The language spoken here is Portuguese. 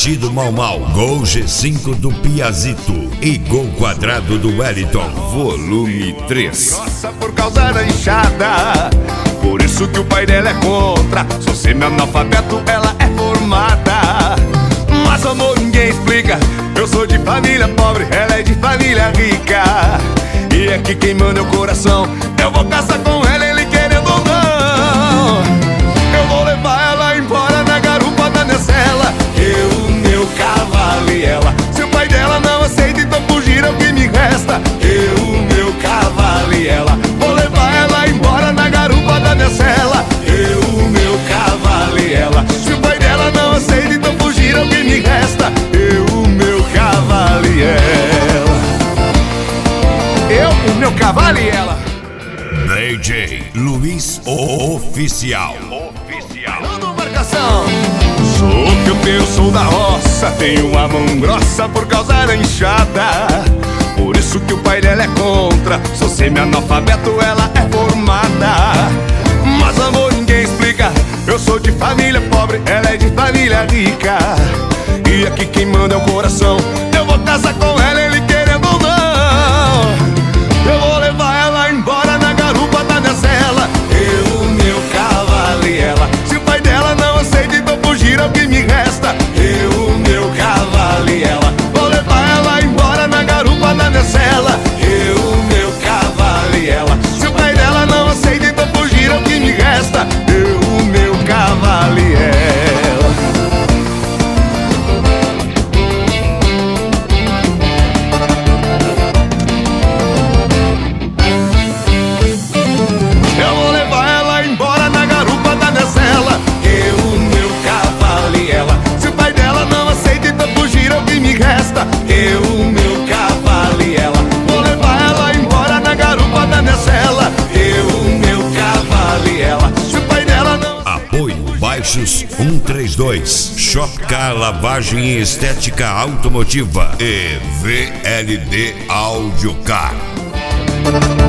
do Mau Mau, Gol G5 do Piazito e Gol Quadrado do Wellington, volume 3. Grossa por causa da enxada, por isso que o pai dela é contra. Sou semi-analfabeto, ela é formada. Mas amor ninguém explica, eu sou de família pobre, ela é de família rica. E aqui quem manda é o coração, eu vou casar com ela, ele querendo ou não. Eu vou levar ela embora na garupa da minha cela, eu, meu cavalo e ela. Se o pai dela não aceita, então fugir é o que me resta. Eu, meu cavalo e ela. Vou levar ela embora na garupa da minha cela, eu, meu cavalo e ela. Se o pai dela não aceita, então fugir é o que me resta. Eu, meu cavalo e ela. Eu, o meu cavalo e ela. DJ Luiz Oficial. Dando marcação. Sou campeão, sou da roça, tenho uma mão grossa por causa da enxada. Por isso que o pai dela é contra. Sou semi-analfabeto, ela é formada. Mas amor ninguém explica, eu sou de família pobre, ela é de família rica. E aqui quem manda é o coração, eu vou casar com ela, ele querendo ou não. Eu vou levar ela embora na garupa da minha cela, eu, meu cavalo e ela. Se o pai dela não aceita, então fugir é o que me resta. Eu, meu cavalo e ela. Vou levar ela embora na garupa da minha cela, eu, meu cavalo e ela. Se o pai dela não aceita, então fugir é o que me resta. Eu, meu cavalo e ela. Eu vou levar ela embora na garupa da minha cela, eu, meu cavalo e ela. Se o pai dela não aceita, então fugir é o que me resta. Eu, meu cavalo e ela. Vou levar ela embora na garupa da minha cela, eu, meu cavalo e ela. Se o pai dela não... Apoio Baixos 132, Shop Car Lavagem e Estética Automotiva e VLD Audio Car.